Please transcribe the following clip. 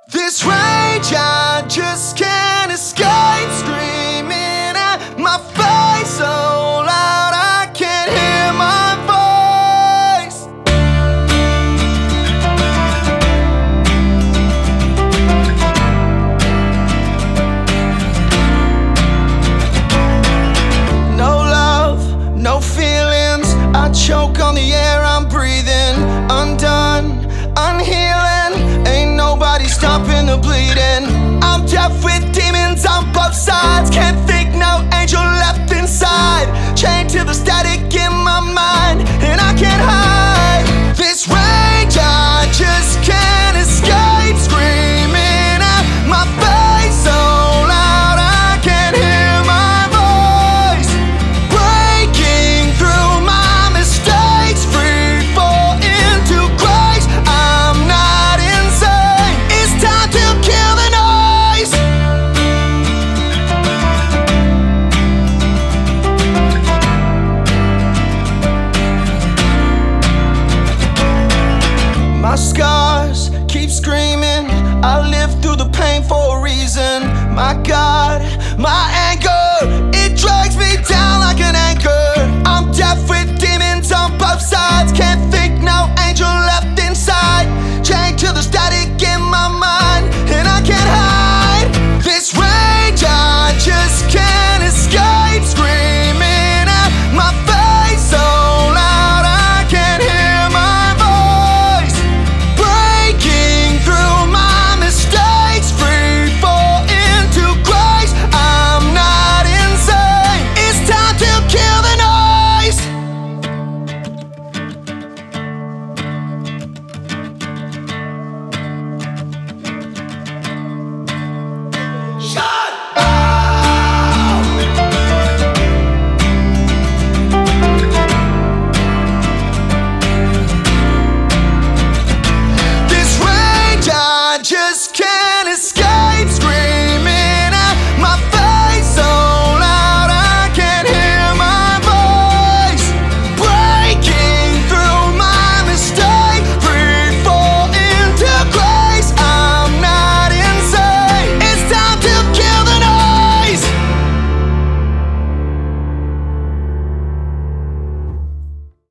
This rage I just can't escape, screaming at my face so loud I can't hear my voice. No love, no feelings, I choke on the air I'm breathing. Undone, unhealing, ain't nobody stopping the bleeding. I'm deaf with demons on both sides, can't think, no angel left inside. Chained to the static in my mind, and I can't hide. This rage I just can't escape, screaming at my face so loud I can't hear my voice. Breaking through my mistakes, free fall into grace. I'm not insane, it's time to kill the noise. My scars keep screaming, I live through the pain for a reason. My God, my anger